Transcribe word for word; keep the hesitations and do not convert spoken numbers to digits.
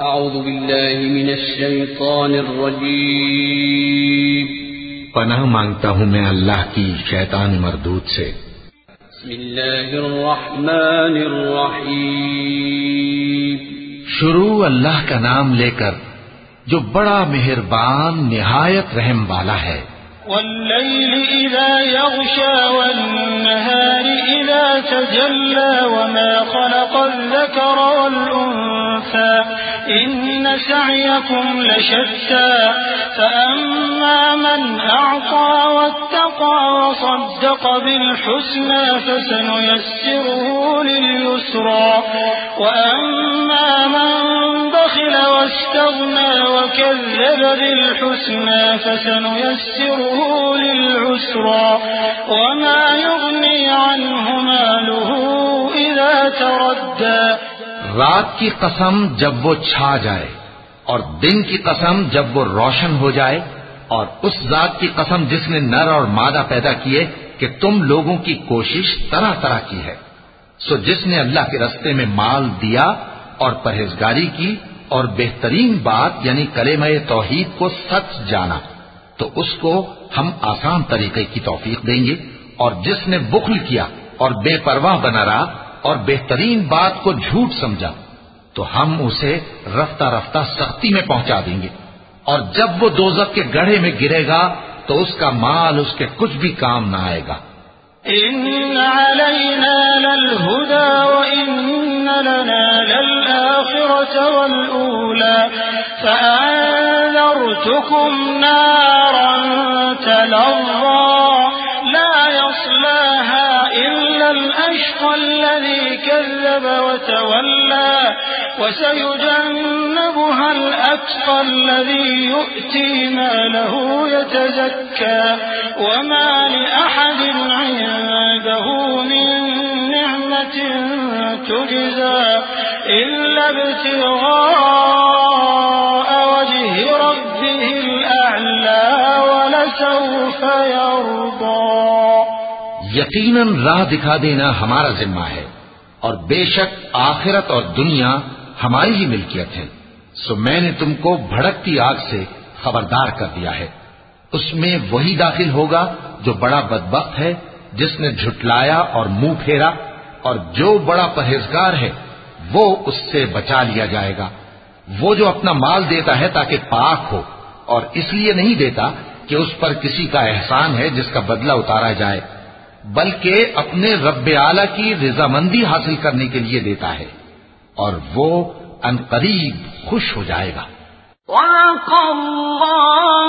اعوذ باللہ من الشیطان الرجیم پناہ مانگتا ہوں میں اللہ کی شیطان مردود سے. بسم اللہ الرحمن الرحیم شروع اللہ کا نام لے کر جو بڑا مہربان نہایت رحم والا ہے. والليل إذا يغشى والنهار إذا تجلى وما خلق الذكر والأنثى إن سعيكم لشتى فأما من أعطى واتقى وصدق بالحسنى فسنيسره لليسرى وأما من بخل واستغنى وكذب بالحسنى فسنيسره للعسرى وما يغني عنه ماله إذا تردى. رات کی قسم جب وہ چھا جائے اور دن کی قسم جب وہ روشن ہو جائے اور اس ذات کی قسم جس نے نر اور مادہ پیدا کیے کہ تم لوگوں کی کوشش طرح طرح کی ہے. سو جس نے اللہ کے رستے میں مال دیا اور پرہیزگاری کی اور بہترین بات یعنی کلمہ توحید کو سچ جانا تو اس کو ہم آسان طریقے کی توفیق دیں گے، اور جس نے بخل کیا اور بے پرواہ بنا رہا اور بہترین بات کو جھوٹ سمجھا تو ہم اسے رفتہ رفتہ سختی میں پہنچا دیں گے، اور جب وہ دوزخ کے گڑھے میں گرے گا تو اس کا مال اس کے کچھ بھی کام نہ آئے گا. إن علينا للهدى وإن لنا للآخرة والأولى فأنذرتكم نارا تلظى لا يصلاها إلا الأشقى الذي كذب وتولى وسيجنبها الأتقى الذي يؤتي ماله يتزكى وما لأحد عنده من نعمة تجزى إلا ابتغاء وجه ربه الأعلى ولسوف يرضى. یقیناً راہ دکھا دینا ہمارا ذمہ ہے، اور بے شک آخرت اور دنیا ہماری ہی ملکیت ہے. سو میں نے تم کو بھڑکتی آگ سے خبردار کر دیا ہے. اس میں وہی داخل ہوگا جو بڑا بدبخت ہے، جس نے جھٹلایا اور منہ پھیرا، اور جو بڑا پرہیزگار ہے وہ اس سے بچا لیا جائے گا. وہ جو اپنا مال دیتا ہے تاکہ پاک ہو، اور اس لیے نہیں دیتا کہ اس پر کسی کا احسان ہے جس کا بدلہ اتارا جائے، بلکہ اپنے رب اعلی کی رضامندی حاصل کرنے کے لیے دیتا ہے، اور وہ عنقریب خوش ہو جائے گا. وَلَقَ اللَّهُ